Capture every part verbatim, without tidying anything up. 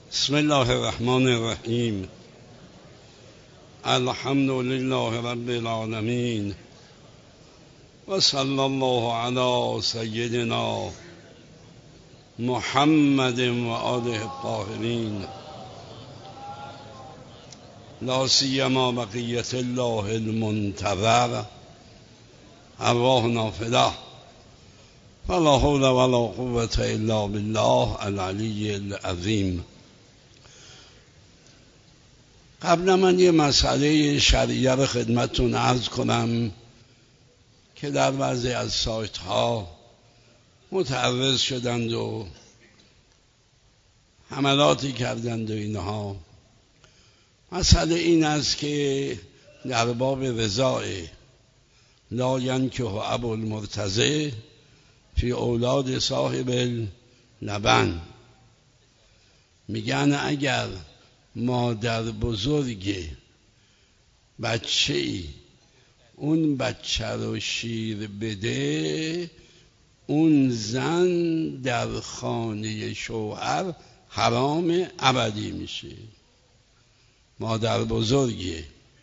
بسم الله الرحمن الرحیم. الحمد لله رب العالمین و صلی الله علی سیدنا محمد و آله الطاهرین، لا سیما بقیت الله المنتظر ارواحنا فداه، فلا حول ولا قوة الا بالله العلی العظیم. قبلا من یه مسئله شرعیه رو خدمتتون عرض کنم که در بعضی از سایت ها متعرض شدند و حملاتی کردند و اینها. مسئله این است که در باب رضاع لا ینکح ابو المرتضی فی اولاد صاحب اللبن، میگن اگر مادر بزرگ بچه ای اون بچه رو شیر بده، اون زن در خانه شوهر حرام ابدی میشه. مادر بزرگ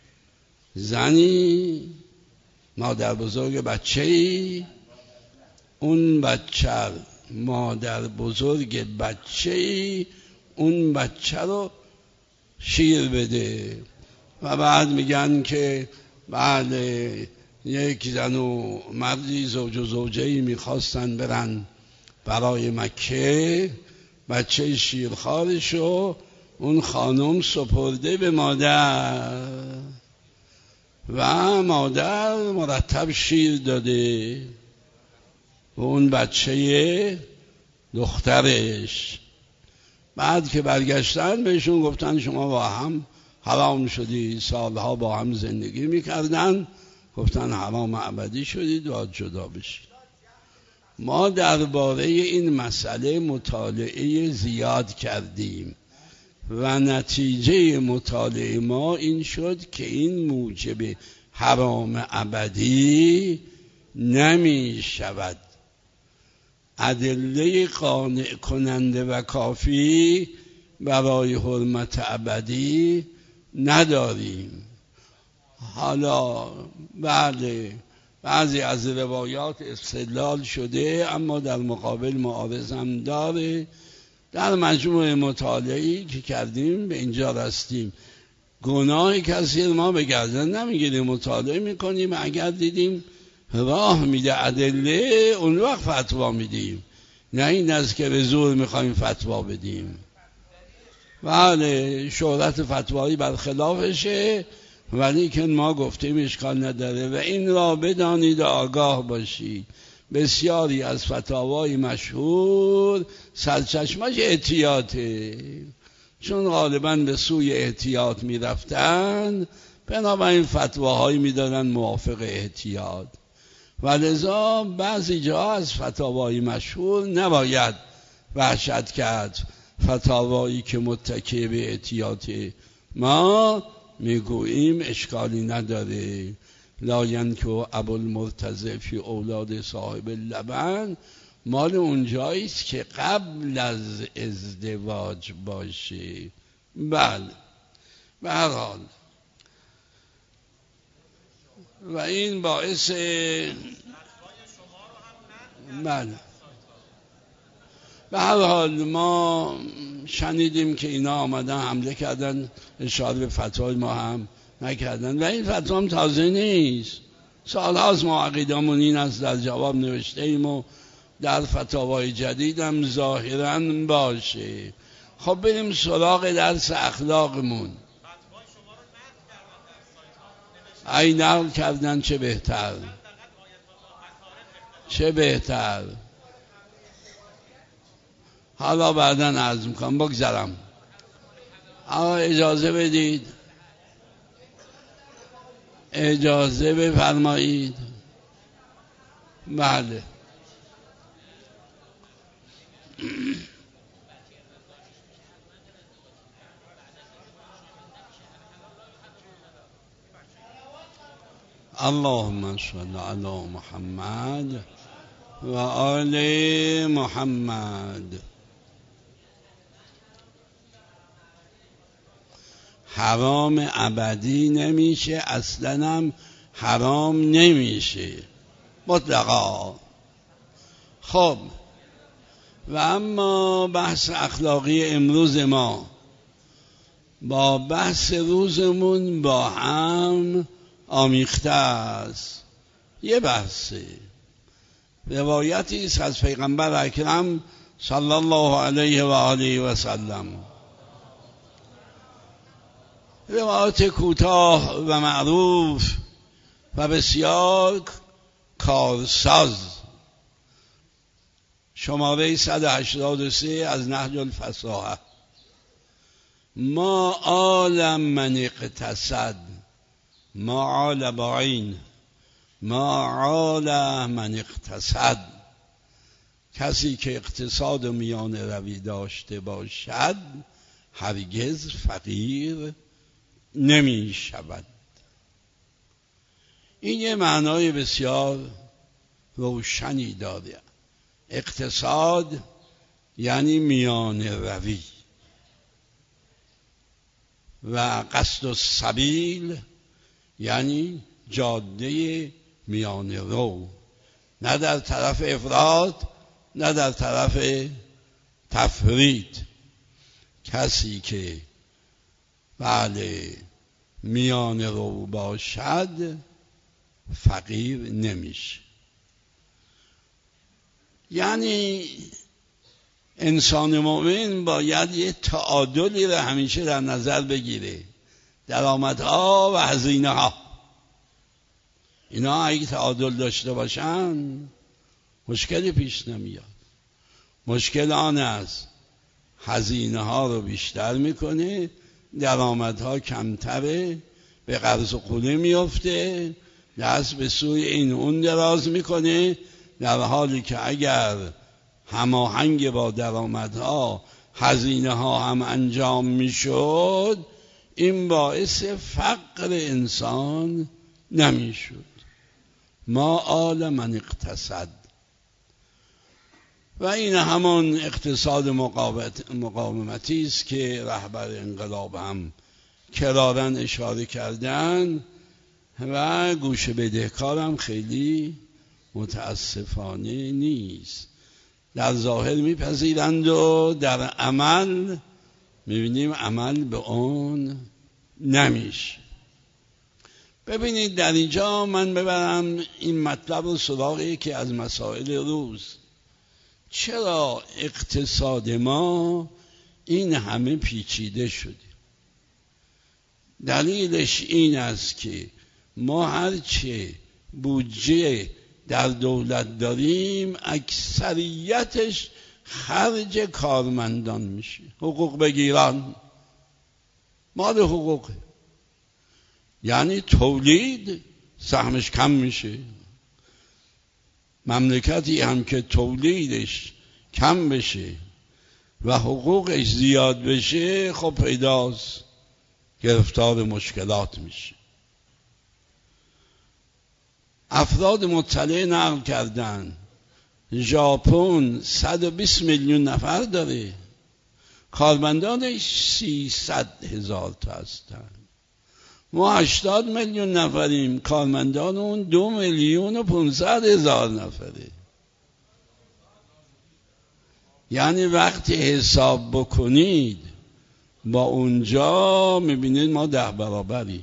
زنی، مادر بزرگ بچه ای، اون بچه مادر بزرگ بچه ای اون بچه رو شیر بده. و بعد میگن که بعد یک زن و مردی زوج و زوجه‌ای میخواستن برن برای مکه، بچه شیرخوارشو اون خانم سپرده به مادر و مادر مرتب شیر داده و اون بچه دخترش. بعد که برگشتن بهشون گفتن شما با هم حرام شدید، سالها با هم زندگی میکردن، گفتن حرام ابدی شدید و جدا بشید. ما درباره این مسئله مطالعه زیاد کردیم و نتیجه مطالعه ما این شد که این موجب حرام ابدی نمی شود. ادله قانع کننده و کافی برای حرمت ابدی نداریم. حالا بله بعضی از روایات استدلال شده، اما در مقابل معارض هم داره. در مجموع مطالعه‌ای که کردیم به اینجا رسیدیم. گناه کسی ما به گردن نمیگیریم، مطالعه میکنیم، اگر دیدیم راه میده ادله اون وقت فتوا میدیم، نه این است که به زور میخوایم فتوا بدیم. بله شهرت فتوایی برخلافشه، ولی که ما گفتیم اشکال نداره. و این را بدانید و آگاه باشید بسیاری از فتاوای مشهور سرچشمش احتیاطه، چون غالبا به سوی احتیاط میرفتن، بنابراین فتواهایی میدادن موافق احتیاط. و لذا بعضی جا از فتاوای مشهور نباید وحشت کرد. فتاوایی که متکی به احتیاط ما میگوییم اشکالی نداره. لا ینکح ابو المرتضی فی اولاد صاحب اللبن مال اونجاییست که قبل از ازدواج باشه. بله به هر حال و این باعث بله به هر حال ما شنیدیم که اینا آمدن حمله کردن، اشاره به فتوای ما هم نکردن و این فتوا هم تازه نیست. سالهاست ما عقیدمون این است، در جواب نوشته ایم و در فتاوای جدید هم ظاهرا باشه. خب بریم سراغ درس اخلاقمون. ای نقل کردن چه بهتر، چه بهتر. حالا بعدا عرض میکنم، بگذارم. آقا اجازه بدید، اجازه بفرمایید. بله اللهم صل علی محمد و آل محمد. حرام ابدی نمیشه، اصلا هم حرام نمیشه مطلقا. خب و اما بحث اخلاقی امروز ما با بحث روزمون با هم آمیخته است. یه بحثه، روایتی است از پیغمبر اکرم صلی الله علیه و آله و سلم، روایت کوتاه و معروف و بسیار کارساز، شماره صد و هشتاد و سه از نهج الفصاحه. ما آل من اقتصد، ما آل بعین، ما آل من اقتصد. کسی که اقتصاد و میان روی داشته باشد هرگز فقیر نمی شود. این یه معنای بسیار روشنی داره. اقتصاد یعنی میان روی و قصد السبیل یعنی جاده میان رو، نه در طرف افراط نه در طرف تفرید. کسی که بله میان رو باشد فقیر نمیشه. یعنی انسان مؤمن باید یه تعادلی رو همیشه در نظر بگیره، درآمدها و هزینه ها. اینا اگه تعادل داشته باشن مشکلی پیش نمیاد. مشکل آن است هزینه ها رو بیشتر میکنه، درآمدها کمتره، به قرض و قله میفته، دست به سوی این اون دراز میکنه، در حالی که اگر هماهنگ با درآمدها هزینه ها هم انجام میشد این باعث فقر انسان نمیشد. ما آل من اقتصد. و این همان اقتصاد مقاومتی است که رهبر انقلاب هم کرارا اشاره کردن و گوش بدهکارم خیلی متاسفانه نیست. در ظاهر میپذیرند و در عمل میبینیم عمل به اون نمیشه. ببینید در اینجا من ببرم این مطلب رو سراغ یکی از مسائل روز. چرا اقتصاد ما این همه پیچیده شده؟ دلیلش این است که ما هرچه بودجه در دولت داریم اکثریتش خرج کارمندان میشه، حقوق بگیران، مال حقوق، یعنی تولید سهمش کم میشه. مملکتی هم که تولیدش کم بشه و حقوقش زیاد بشه خب پیداست گرفتار مشکلات میشه. افراد مطلع نقل کردن ژاپن صد و بیست میلیون نفر داره، کارمندانش سیصد هزار تا هستن. ما هشتاد میلیون نفریم، کارمندان اون دو میلیون و پونصد هزار نفره. یعنی وقتی حساب بکنید با اونجا میبینید ما ده برابریم.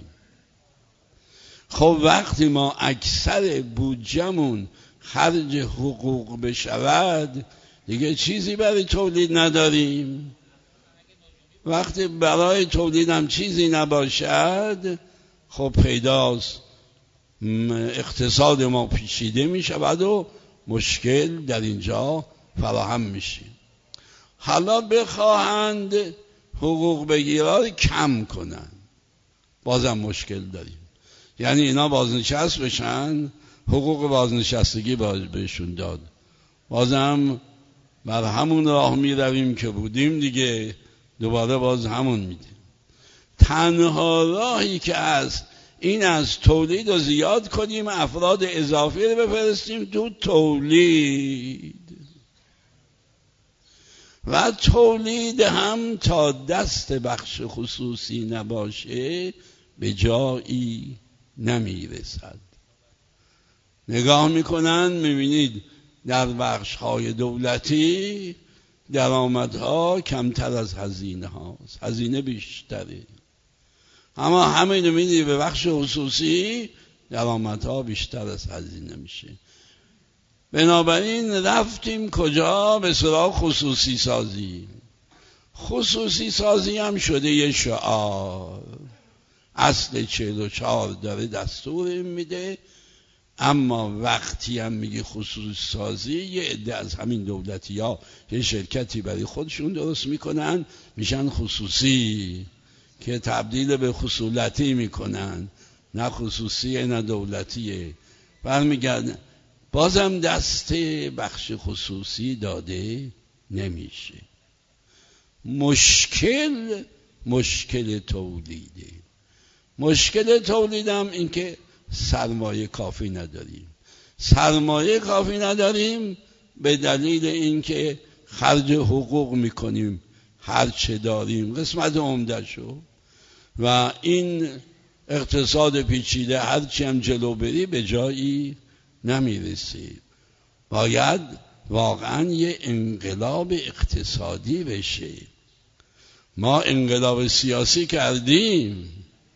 خب وقتی ما اکثر بودجمون خرج حقوق بشود دیگه چیزی برای تولید نداریم. وقتی برای تولید هم چیزی نباشد خب پیداست اقتصاد ما پیچیده می شود و مشکل در اینجا فراهم میشه. حالا بخواهند حقوق بگیرا کم کنن بازم مشکل داریم. یعنی اینا بازنشست بشن، حقوق بازنشستگی باز بهشون داد، بازم بر همون راه می رویم که بودیم دیگه، دوباره باز همون میده. تنها راهی که هست این از تولید رو زیاد کنیم، افراد اضافی رو بفرستیم تو تولید. و تولید هم تا دست بخش خصوصی نباشه به جایی نمیرسد. نگاه میکنن میبینید در بخش‌های دولتی درآمدها کمتر از هزینه هاست، هزینه بیشتره. اما همین میدید به بخش خصوصی درآمدها بیشتر از هزینه میشه. بنابراین رفتیم کجا؟ به سراغ خصوصی سازی. خصوصی سازی هم شده یه شعار. اصل چهل و چهار داره دستور میده، اما وقتی هم میگه خصوصی سازی، یه عده از همین دولتی ها یه شرکتی برای خودشون درست میکنن میشن خصوصی، که تبدیل به خصولتی میکنن، نه خصوصیه نه دولتیه. برمیگردن بازم دست بخش خصوصی داده نمیشه. مشکل مشکل تولیده. مشکل تولیدم این که سرمایه کافی نداریم. سرمایه کافی نداریم به دلیل اینکه خرج حقوق میکنیم هر چه داریم، قسمت عمده شو. و این اقتصاد پیچیده هر چی هم جلو بری به جایی نمیرسی. باید واقعا یه انقلاب اقتصادی بشه. ما انقلاب سیاسی کردیم،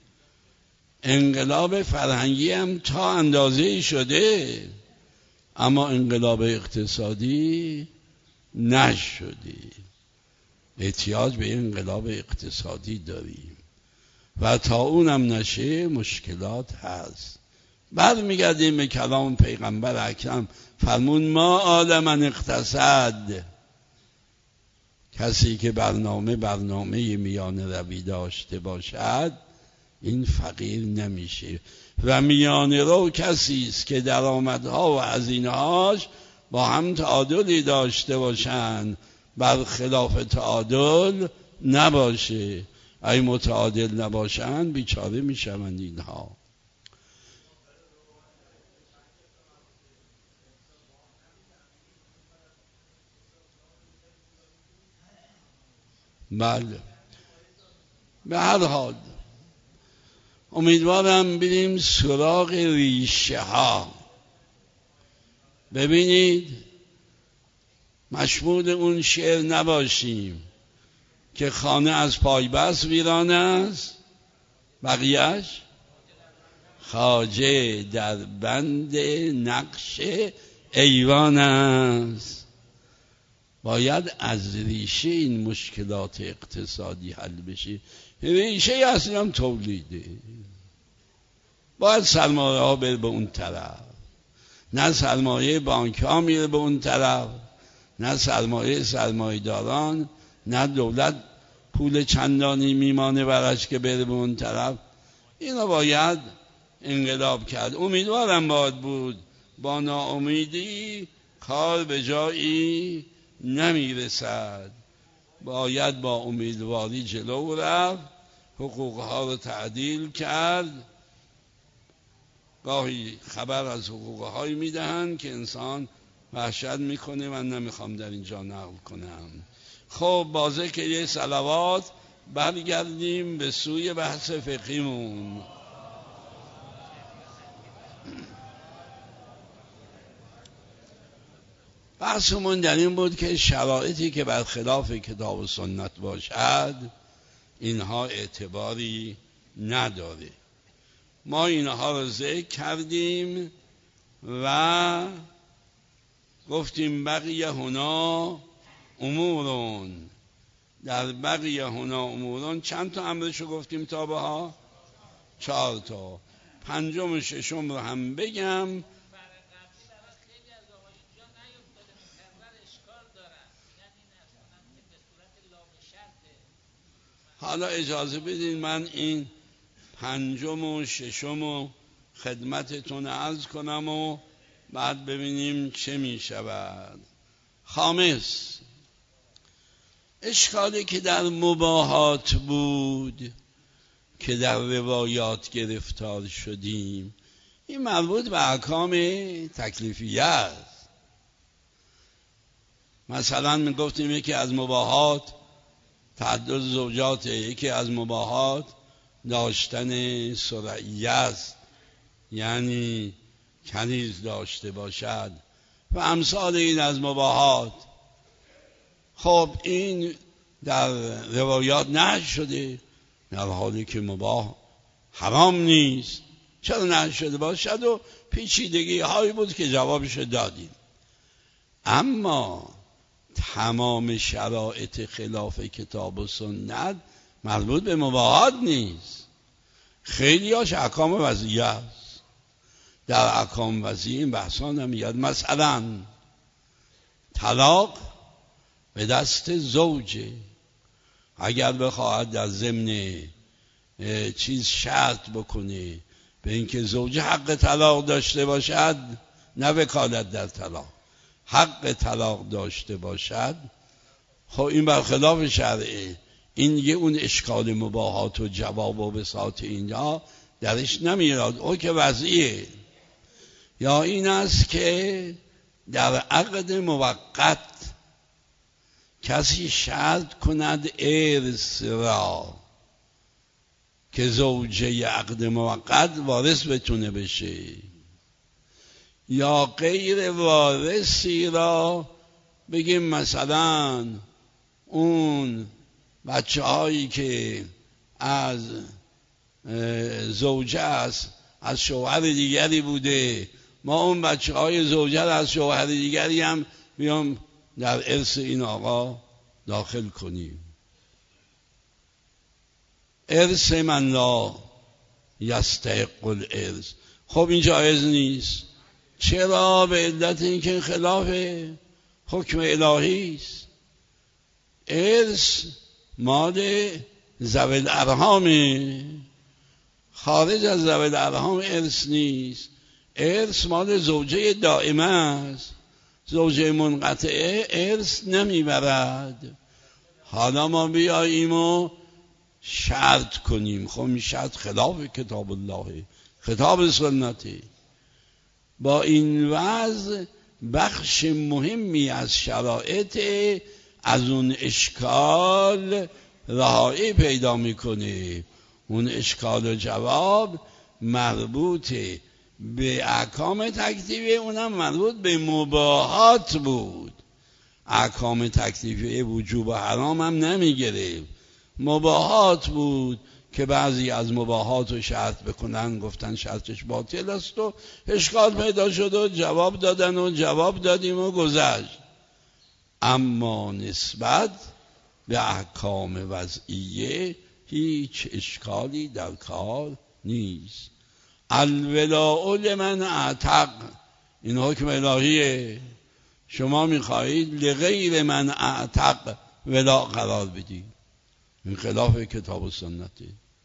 انقلاب فرهنگی هم تا اندازه‌ای شده، اما انقلاب اقتصادی نشده. احتیاج به انقلاب اقتصادی داریم و تا اونم نشه مشکلات هست. بعد میگردیم به کلام پیغمبر اکرم، فرمون ما آل من اقتصد، کسی که برنامه برنامه میان روی داشته باشد این فقیر نمیشه. و میان رو کسی است که درآمدها و هزینه‌هاش با هم تعادلی داشته باشند، برخلاف تعادل نباشه. اگه متعادل نباشند بیچاره میشوند اینها. بله، به هر حال امیدوارم بریم سراغ ریشه ها. ببینید مشمول اون شعر نباشیم که خانه از پای بست ویران است، بقیهش خواجه در بند نقش ایوان است. باید از ریشه این مشکلات اقتصادی حل بشه. ریشه اصلا تولیده. باید سرمایه ها بره به اون طرف، نه سرمایه بانک ها میره به اون طرف، نه سرمایه سرمایه داران، نه دولت پول چندانی میمانه براش که بره به اون طرف. اینا باید انقلاب کرد. امیدوارم باید بود، با ناامیدی کار به جایی نمیرسد. باید با امیدواری جلو رفت، حقوقها رو تعدیل کرد. گاهی خبر از حقوقهایی میدهند که انسان وحشت میکنه. من نمیخوام در اینجا نقل کنم. خب با ذکر یه صلوات برگردیم به سوی بحث فقهیمون. بحثمون در این بود که شرایطی که برخلاف کتاب و سنت باشد اینها اعتباری نداره. ما اینها رو ذکر کردیم و گفتیم بقیه هنا امورون. در بقیه هنا امورون چند تا امرشو گفتیم تا بها؟ چهار تا. پنجم و ششم رو هم بگم. حالا اجازه بدین من این پنجم و ششم و خدمتتون عرض کنم و بعد ببینیم چه می شود. خامس، اشکالی که در مباحات بود که در روایات گرفتار شدیم، این مربوط به احکام تکلیفیه است. مثلا میگفتیم یکی از مباحات تعدد زوجات، یکی از مباحات داشتن سرعیه است، یعنی کنیز داشته باشد و امثال این از مباحات. خب این در روایات نهی شده، در حالی که مباح حرام نیست. چرا نهی شده باشد و پیچیدگی هایی بود که جوابش دادیم. اما تمام شرایط خلاف کتاب و سنت مربوط به مباحات نیست. خیلی هاش احکام وضعیه است. در احکام وضعیه این بحثان هم میاد. مثلا طلاق به دست زوجه، اگر بخواهد در ضمن چیز شرط بکنه به اینکه زوجه حق طلاق داشته باشد، نه وکالت در طلاق، حق طلاق داشته باشد، خب این برخلاف شرعه. این یه اون اشکال مباحات و جواب و بساط اینجا درش نمیاد، او که وضعیه. یا این است که در عقد موقت کسی شرط کند ارث را که زوجه عقد موقت وارث بتونه بشه، یا غیر وارثی را بگیم مثلا اون بچه هایی که از زوجه است از شوهر دیگری بوده، ما اون بچه های زوجه از شوهر دیگری هم بیام در ارث این آقا داخل کنیم. ارث من لا یستحق الارث، خب این جایز نیست. چرا؟ به علت اینکه خلاف حکم الهی است. ارث مال ذوی الارحامه، خارج از ذوی الارحام ارث نیست. ارث مال زوجه دائمه است، زوجه منقطعه ارث نمیبرد. حالا ما بیاییم و شرط کنیم، خب این شرط خلاف کتاب الله، کتاب سنتی. با این وضع بخش مهمی از شرایط از اون اشکال رهایی پیدا میکنه. اون اشکال و جواب مربوط به احکام تکلیفی، اونم مربوط به مباحات بود. احکام تکلیفی وجوب و حرام هم نمیگرفت، مباحات بود که بعضی از مباحات رو شرط بکنن، گفتن شرطش باطل است و اشکال پیدا شد و جواب دادن و جواب دادیم و گذشت. اما نسبت به احکام وضعیه هیچ اشکالی در کار نیست. الولاء لمن اعتق، این حکم الهیه. شما میخواهید لغیر من اعتق ولا قرار بدید، این خلاف کتاب و سنته.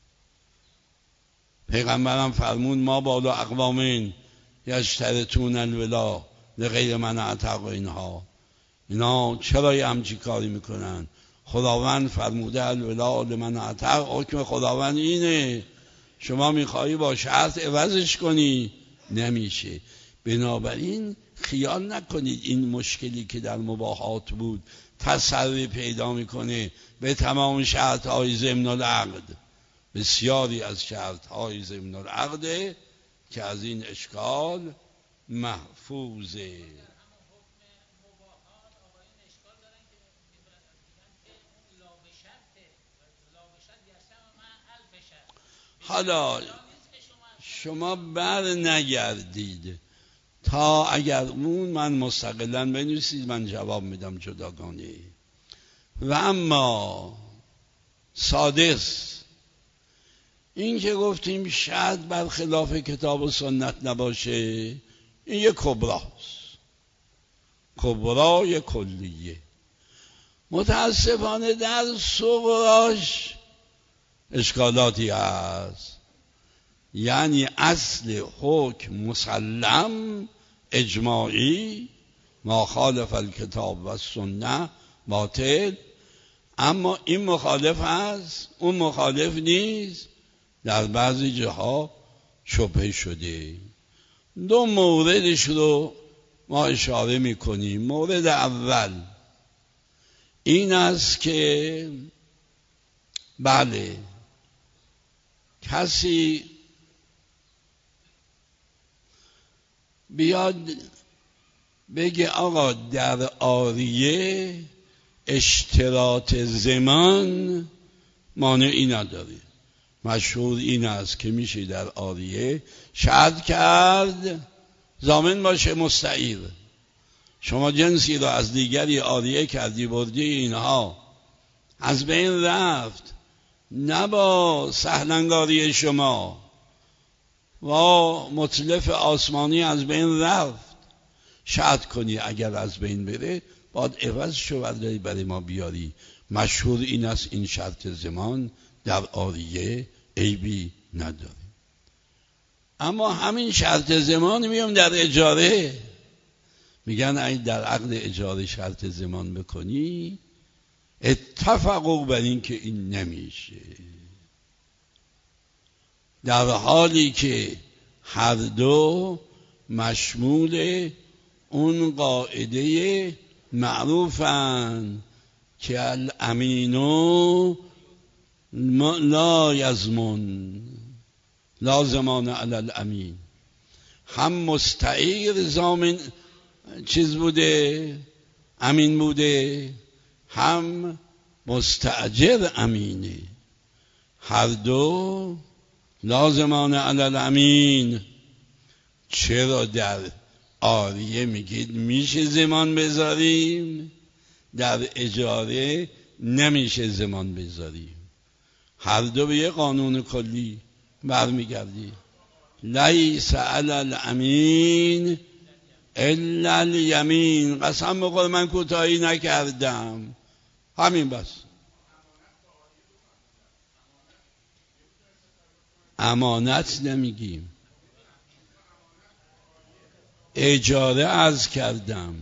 پیغمبرم فرمود ما بالا اقوامین یشترطون الولا لغیر من اعتق و اینها اینا چرا یه همچی کاری میکنن؟ خداوند فرموده الولا لمن اعتق، حکم خداوند اینه. شما میخوایی با شرط عوضش کنی، نمیشه. بنابراین خیال نکنید این مشکلی که در مباحات بود تسری پیدا میکنه به تمام شرط های ضمن العقد. بسیاری از شرط های ضمن العقد که از این اشکال محفوظه. حالا شما بر نگردید تا اگر اون من مستقلا بنویسید، من جواب میدم جداگانه. و اما سادس این که گفتیم شرط برخلاف کتاب و سنت نباشه، این یک کبراست، کبرای کلیه. متاسفانه در صغراش اشکالاتی هست. یعنی اصل حکم مسلم اجماعی، ما خالف الکتاب و سنت باطل، اما این مخالف هست اون مخالف نیست، در بعضی جاها شبهه شده. دو موردش رو ما اشاره میکنیم. مورد اول این است که بله کسی بیاد بگه آقا در عاریه اشتراط زمان مانعی نداره. مشهور این است که میشه در عاریه شرط کرد ضامن باشه مستعیر. شما جنسی رو از دیگری عاریه کردی بردی، اینها از بین رفت، نه با سهلنگاری شما و متلف آسمانی از بین رفت. شرط کنی اگر از بین بره باید عوض شو برداری برای ما بیاری. مشهور این است این شرط زمان در عاریه عیبی نداره. اما همین شرط زمان میام در اجاره، میگن اگه در عقد اجاره شرط زمان بکنی اتفقوا بر این که این نمیشه، در حالی که هر دو مشمول اون قاعده معروفن که الامینو لا یضمن لا ضمان علی الامین. هم مستعیر ضامن چیز بوده امین بوده، هم مستاجر امینه، هر دو لا ضمان علی الامین. چرا در عاریه میگید میشه زمان بذاریم، در اجاره نمیشه زمان بذاریم؟ هر دو به یه قانون کلی برمیگردی. لیس علی الامین الا الیمین. قسم بخور من کوتاهی نکردم، همین بس. امانت نمیگیم، اجاره عرض کردم.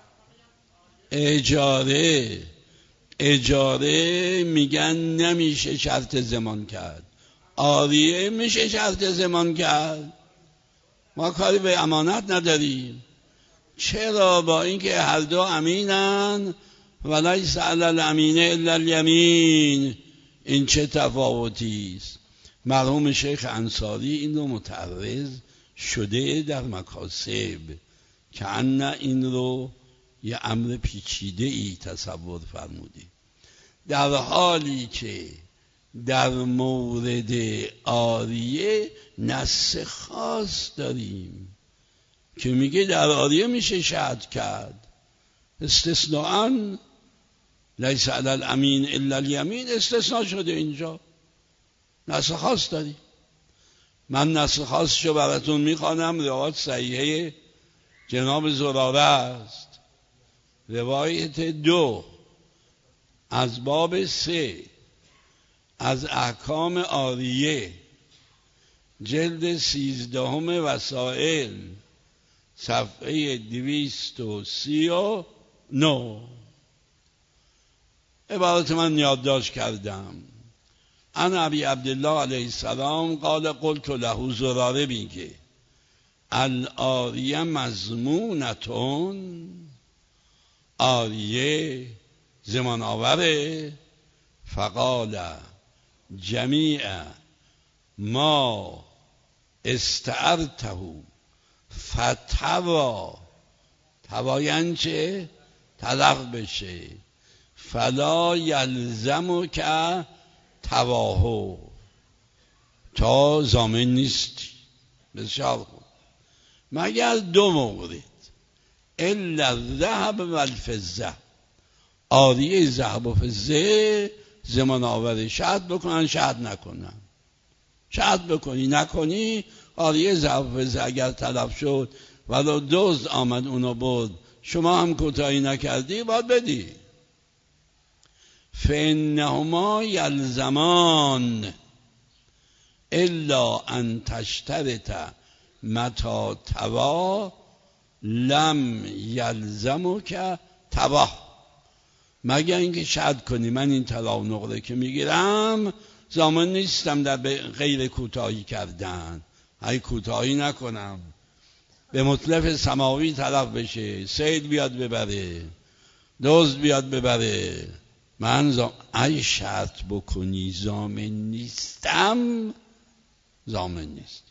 اجاره اجاره میگن نمیشه شرط زمان کرد، عاریه میشه شرط زمان کرد. ما کاری به امانت نداریم. چرا؟ با اینکه هر دو امینن و لیس علی الامین الا الیمین. این چه تفاوتی است؟ مرحوم شیخ انصاری این رو متعرض شده در مکاسب که ان این رو یه امر پیچیده ای تصور فرموده، در حالی که در مورد عاریه نص خاص داریم که میگه در عاریه میشه شرط کرد. استثناءً لیس علی الامین الا الیمین استثناء شده، اینجا نص خاص داریم. من نص خاصشو براتون میخوانم، روایت صحیحه جناب زراره است، روایت دو از باب سه از احکام عاریه، جلد سیزدهم وسائل، صفحه دویست و سی و نو. عبارت من یادداشت کردم. ان ابی عبدالله علیه السلام قال قلت له، زراره میگه العاریه مضمونتون، عاریه زمان آوره. فقال جمیع ما استعرته فتوا، تواین چه؟ طلاق بشه. فلا یلزم که تواهو، تا ضامن نیستی. بسیار خوب. مگر دو مورد، الا الذهب و الفضه، عاریه ذهب و فضه زمان آوره، شرط بکنن شرط نکنن. شرط بکنی نکنی عاریه ذهب و فضه اگر طلب شد ولو دزد آمد اونو برد، شما هم کوتاهی نکردی باید بدی. فانهما یلزمان الا ان تشترط متى توا لم یلزمک تباه. مگر اینکه شرط کنی من این طلا و نقره که میگیرم ضامن نیستم در غیر کوتاهی کردن. های کوتاهی نکنم، به مطلب سماوی طرف بشه، سیل بیاد ببره، دزد بیاد ببره، من زام... ای شرط بکنی ضامن نیستم، ضامن نیست.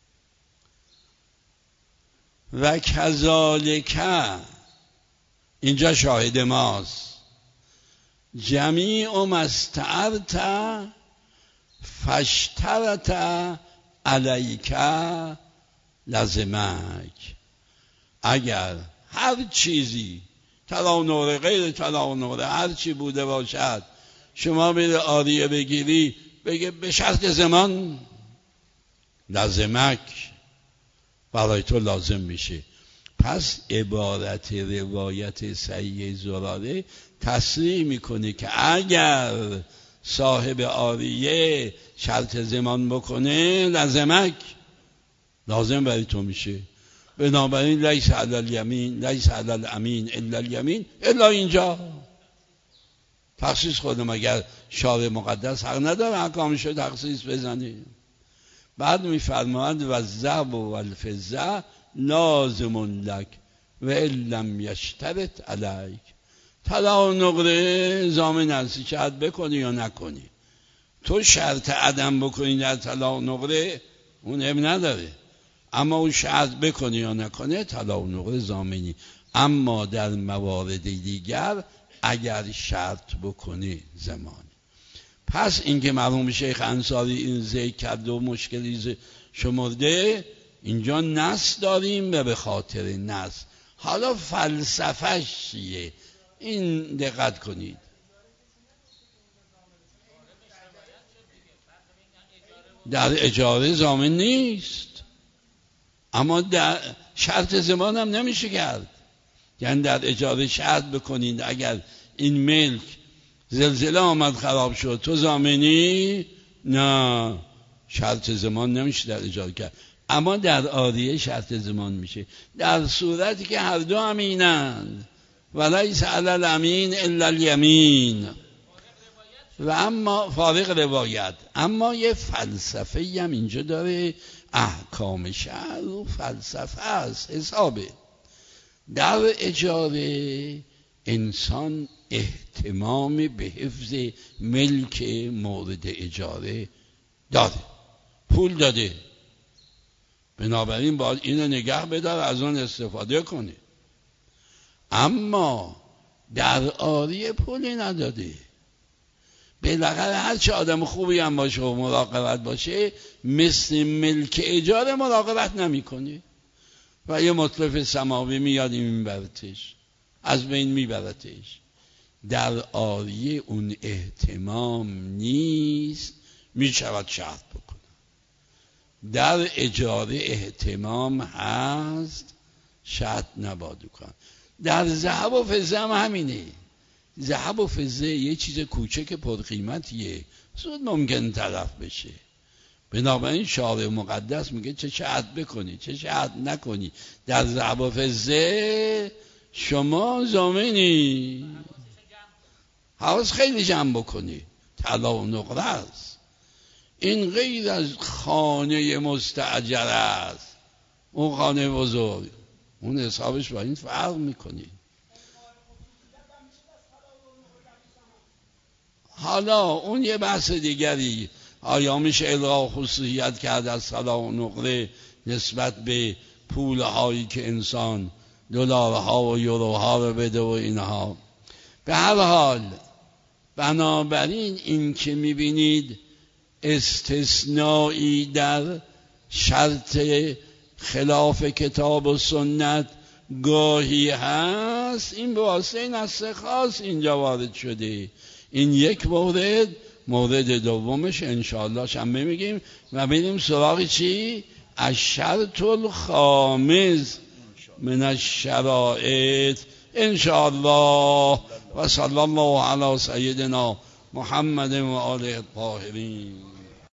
و کذالک، اینجا شاهد ماست، جمیع مستعرت فاشترط علیک لازمک. اگر هر چیزی طلا و نقره، غیر طلا و نقره، هر چی بوده باشد، شما بره عاریه بگیری، بگه به شرط زمان، لازمک، برای تو لازم میشه. پس عبارت روایت صحیح زراره تصریح میکنه که اگر صاحب عاریه شرط زمان بکنه، لازمک، لازم برای تو میشه. بنابراین لیس علی الیمین لیس علی الامین الا الیمین، الا اینجا تخصیص خودم. اگر شارع مقدس حق نداره احکامشو تخصیص بزنه. بعد میفرماید و الذهب و الفضه لازم لک و ان لم یشترط علیک. طلا و نقره ضامن هستی، شرط بکنی یا نکنی. تو شرط عدم بکنی در طلا و نقره اون اب نداره، اما اون شرط بکنی یا نکنه طلا و نقره ضامنی. اما در موارد دیگر اگر شرط بکنی زمانی. پس اینکه مرحوم شیخ انصاری این ذکر کرد و مشکلی شمرده، اینجا نص داریم و به خاطر نص. حالا فلسفه‌اش چیه؟ این دقت کنید. در اجاره ضامن نیست، اما در شرط زمان هم نمیشه کرد. یعنی در اجاره شرط بکنید اگر این ملک زلزله آمد خراب شد تو ضامنی، نه، شرط زمان نمیشه در اجاره کرد. اما در عاریه شرط زمان میشه، در صورتی که هر دو امینند. ولیس علی الامین الا الیمین. و اما فارغ روایت، اما یه فلسفه هم اینجا داره. احکام شرع و فلسفه است، حسابه. در اجاره انسان اهتمام به حفظ ملک مورد اجاره داره، پول داده، بنابراین باید اینو نگه بداره، از اون استفاده کنه. اما در عاریه پولی نداده، بالاخره هر چه آدم خوبی هم باشه و مراقبت باشه، مثل ملک اجاره مراقبت نمیکنه و یه مطلب سماوی میاد میبرتش، از بین میبرتش. در عاریه اون اهتمام نیست، میشود شرط بکنه. در اجاره اهتمام هست، شرط نباید کن. در ذهب و فضه هم همینه. ذهب و فضه یه چیز کوچک پرقیمتیه، زود ممکن تلف بشه. بنابراین شارع مقدس میگه چه شرط بکنی چه شرط نکنی. در ذهب و فضه شما ضامنی، حواس خیلی جمع بکنی. طلا و نقره است، این غیر از خانه مستاجره است. اون خانه بزرگ اون حسابش با این فرق میکنی. حالا اون یه بحث دیگری، آیا میشه الغا خصوصیت کرد از طلا و نقره نسبت به پولهایی که انسان دلارها و یوروها رو بده و اینها. به هر حال بنابراین این که میبینید استثنایی در شرط خلاف کتاب و سنت گاهی هست، این به واسطه نص خاص اینجا وارد شده. این یک مورد. مورد دومش انشاءالله شنبه میگیم و بریم سراغ چی؟ الشرط الخامس من الشرائط انشاءالله. و صلی الله علی سیدنا محمد و آله الطاهرین.